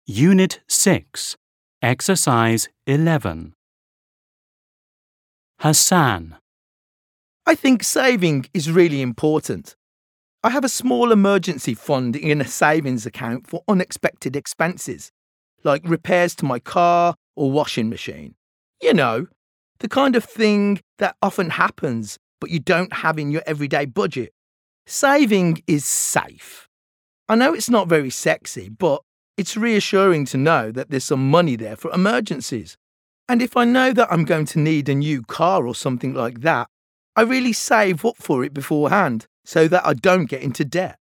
Unit 6, Exercise 11. Hassan. I think saving is really important. I have a small emergency fund in a savings account for unexpected expenses, like repairs to my car or washing machine. You know, the kind of thing that often happens but you don't have in your everyday budget. Saving is safe. I know it's not very sexy, but it's reassuring to know that there's some money there for emergencies. And if I know that I'm going to need a new car or something like that, I really save up for it beforehand so that I don't get into debt.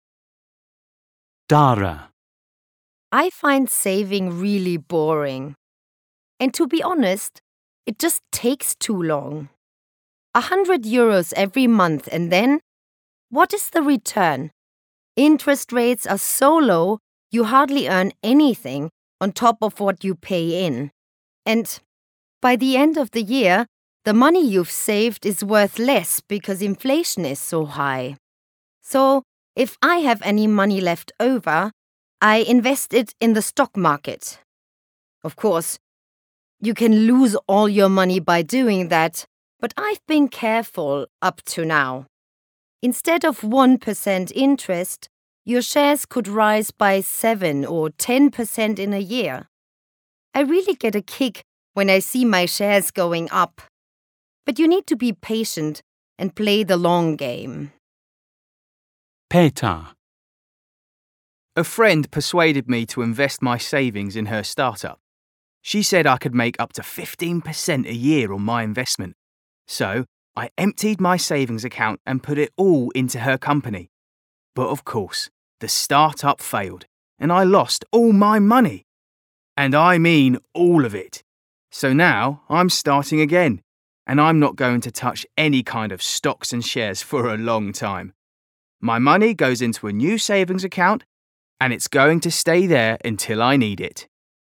Dara. I find saving really boring. And to be honest, it just takes too long. 100 euros every month and then, what is the return? Interest rates are so low, you hardly earn anything on top of what you pay in. And by the end of the year, the money you've saved is worth less because inflation is so high. So, if I have any money left over, I invest it in the stock market. Of course, you can lose all your money by doing that, but I've been careful up to now. Instead of 1% interest, your shares could rise by 7 or 10% in a year. I really get a kick when I see my shares going up. But you need to be patient and play the long game. Peter. A friend persuaded me to invest my savings in her startup. She said I could make up to 15% a year on my investment. So I emptied my savings account and put it all into her company. But of course, the startup failed and I lost all my money. And I mean all of it. So now I'm starting again and I'm not going to touch any kind of stocks and shares for a long time. My money goes into a new savings account and it's going to stay there until I need it.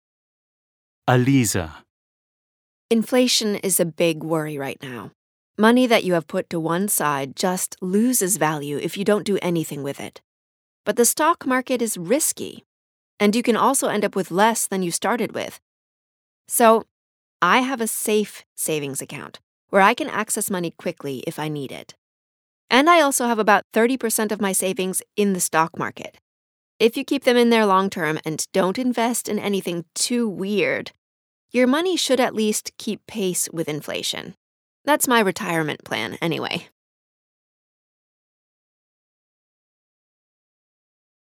Aliza. Inflation is a big worry right now. Money that you have put to one side just loses value if you don't do anything with it. But the stock market is risky, and you can also end up with less than you started with. So, I have a safe savings account where I can access money quickly if I need it. And I also have about 30% of my savings in the stock market. If you keep them in there long term and don't invest in anything too weird, your money should at least keep pace with inflation. That's my retirement plan anyway.